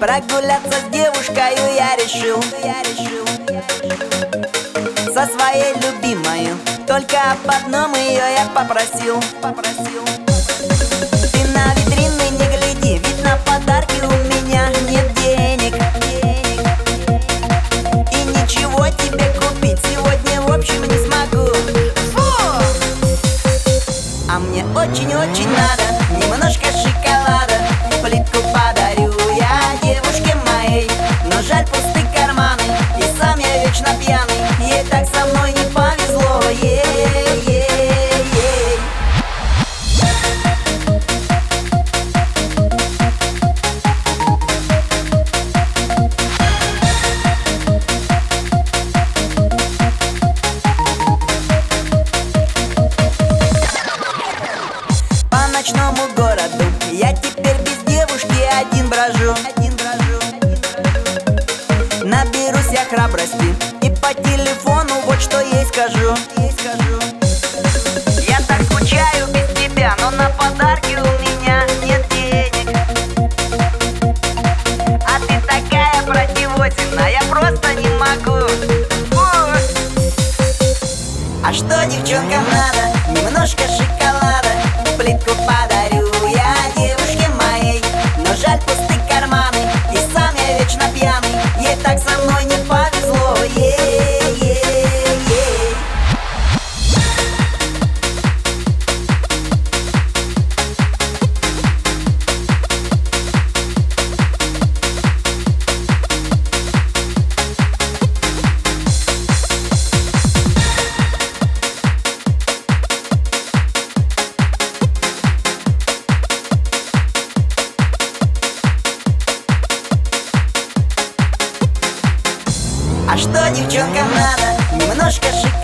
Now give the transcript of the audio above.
Прогуляться с девушкою я решил, со своей любимою. Только об одном ее я попросил. Ты на витрины не гляди, ведь на подарки у меня нет денег. И ничего тебе купить сегодня в общем не смогу. Фу! А мне очень-очень надо немножко шоколада. Плитку подарю я девушке моей, но жаль пусты карманы, и сам я вечно пьяный. Ей так со мной не повезло, ей-ей-ей. По ночному городу я теперь без девушки один брожу. Наберусь я храбрости и по телефону вот что ей скажу. Я так скучаю без тебя, но на подарки у меня нет денег. А ты такая противозина, я просто не могу. Фу! А что девчонкам надо? Немножко шоколада. Плитку подарю я девушке моей, но жаль пусты карманы, и сам я вечно пьяный. Ей так со мной не повезло, ей-ей-ей. А что девчонкам надо? Немножко шоколада.